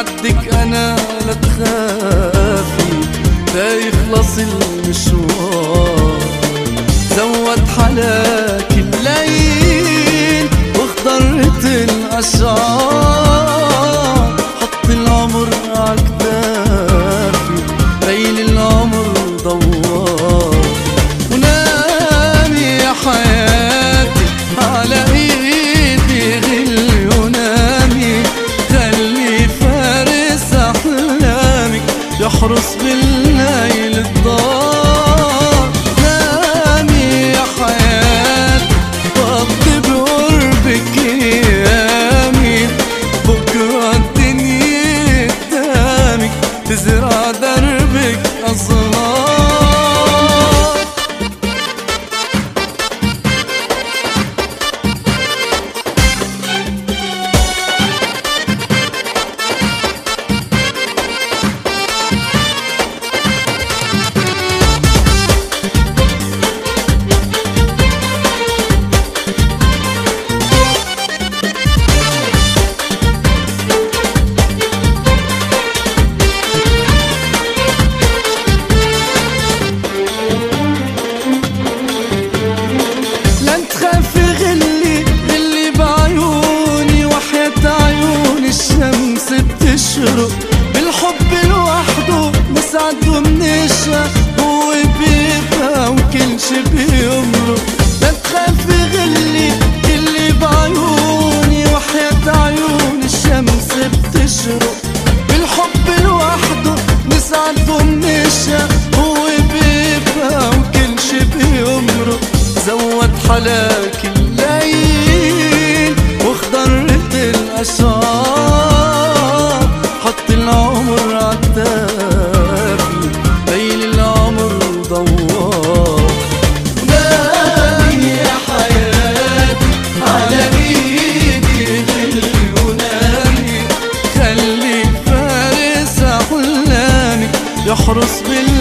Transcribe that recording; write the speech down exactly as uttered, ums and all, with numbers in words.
بدك أنا لا تخافي تيخلص المشوار. زود حلاك الليل واخضرت الأشعار، حط العمر عكتافي ليل العمر دوار. ونامي يا حياتي على ايدي غلي ونامي، خلي فارس احلامك يحرس بالليل الدار. نامي يا حياتي فضي بقربك ايامي، بكره الدنيا قدامك تزرع دربك أزهار. بالحب لوحده نسعد ومنشرق، هو بيبقى وكل شي بيمرق. لا تخافي غلي اللي بعيوني وحياة عيون الشمس بتشرق. بالحب لوحده نسعد ومنشرق، هو بيبقى وكل شي بيمرق. زود حلاك الليل واخضرت الأشعار، حط العمر عالتافي ليل العمر دوار. نامي يا حياتي على ايدي غلي ونامي، خلي فارس احلامك يحرس بالليل